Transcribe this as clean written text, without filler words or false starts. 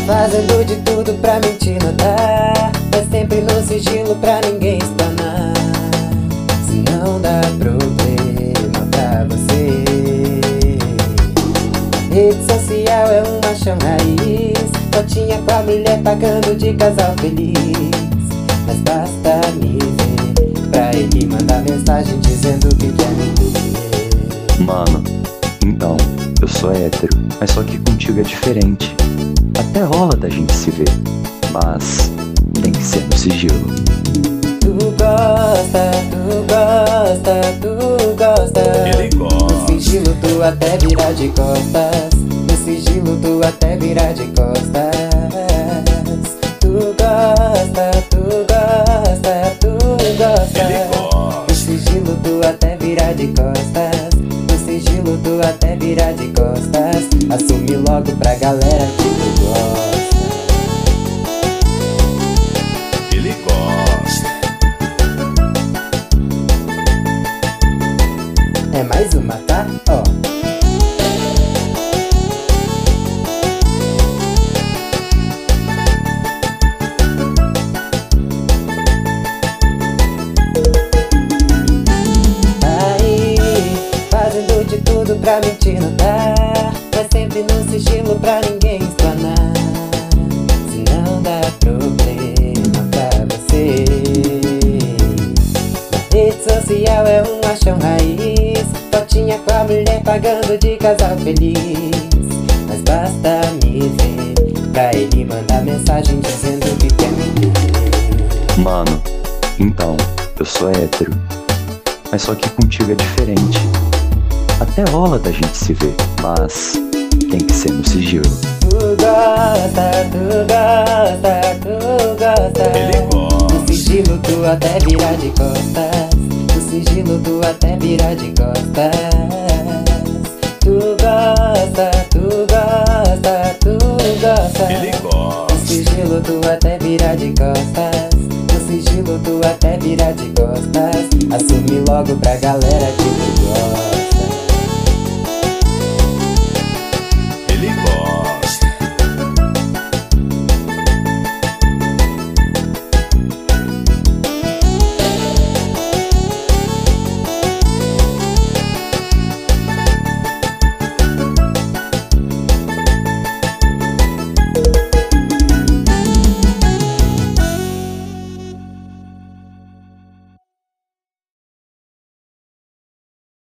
fazendo de tudo pra me te notar, mas sempre no sigilo pra ninguém espanar. Se não dá problema pra você, a rede social é um machão raiz, fotinha com a mulher pagando de casal feliz. Mas basta me ver pra ele mandar mensagem dizendo que quer me ver. Mano, então, eu sou hétero, mas só que contigo é diferente. Até rola da gente se ver, mas tem que ser no sigilo. Tu gosta, tu gosta, tu gosta. Ele gosta. No sigilo tu até virar de costas. No sigilo tu até virar de costas. Tu gosta, tu gosta, tu gosta. Ele gosta. No sigilo tu até virar de costas. No sigilo tu até virar de costas. Assume logo pra galera que tu gosta. Ele gosta. É mais uma, tá? Ó. Aí, fazendo de tudo pra me te notar, mas sempre no sigilo pra ninguém explanar. Se não dá problema pra você, a rede social é um machão raiz, fotinha com a mulher pagando de casal feliz. Mas basta me ver pra ele mandar mensagem dizendo que quer me ver. Mano, então, eu sou hétero, mas só que contigo é diferente. Até rola da gente se ver, mas tem que ser no sigilo. Tu gosta, tu gosta, tu gosta. Ele gosta. No sigilo tu até virar de costas. No sigilo tu até virar de costas. Tu gosta, tu gosta, tu gosta. Ele No gosta. sigilo tu até virar de costas. No sigilo tu até virar de costas. Assume logo pra galera que tu gosta.